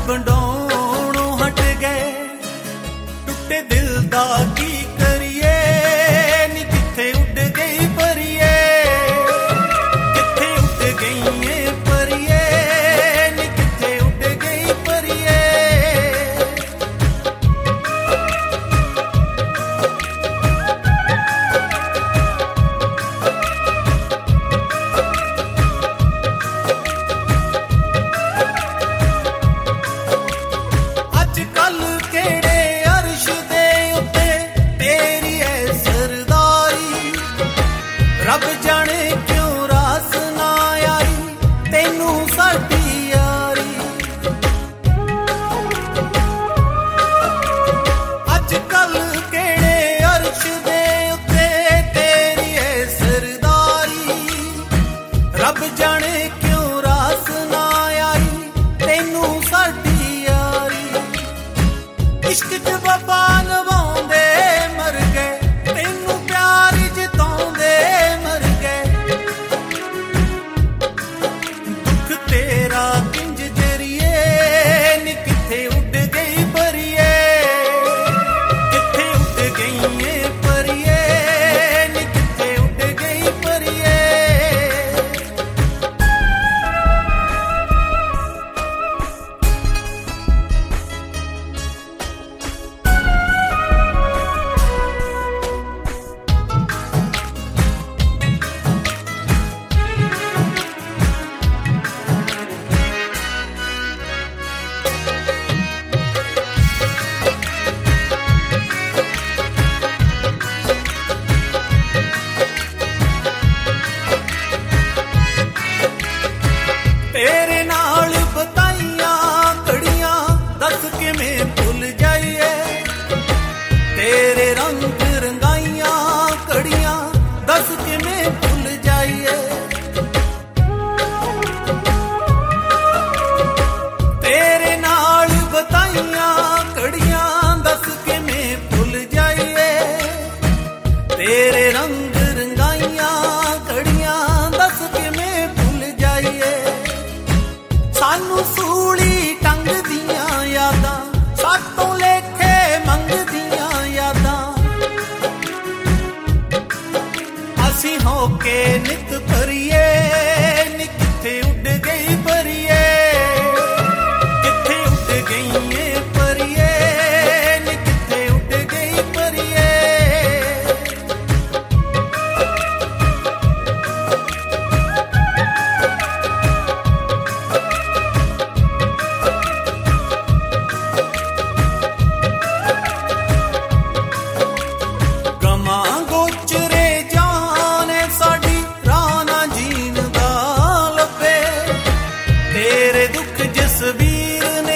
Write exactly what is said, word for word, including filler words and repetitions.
वंडाउणों हट गए, टुटे दिल दा की करिए, नी किथे उड़ गई परिए, किथे उड़ गई है परिए, नी किथे उड़ गई परिए। रब जाने क्यों रास ना आई तेनू साडी यारी, अज कल केड़े अर्श दे उत्ते तेरी है सरदारी, रब जाने क्यों रास ना आई तेनू साडी यारी। इश्क च वफा निभाउंदे मर गए, तेनू प्यार जिताउंदे मर गए, दुख तेरा किंज जरिए, नी किथे उड़ गई परिए, किथे उड़ गई है परिए, नी किथे उड़ गई परिए। तेरे नाल बताइयां कड़ियां दस किवें भुल जाइए, तेरे रंग रंगाइयां कड़ियां दस किवें भुल जाइए, तेरे नाल बताइयां कड़ियां दस किवें भुल जाइए, तेरे रंग रंगाइयां कड़ियां दस किवें भुल जाइए। सानू सूली टंग दियां यादां, सातों लेखे मंग दियां यादां, असी होके नित भरिए, नी किथे उड़ गई परिए, किथे उड़ गई है परिए, नी किथे उड़ गई परिए। तेरे दुख जसवीर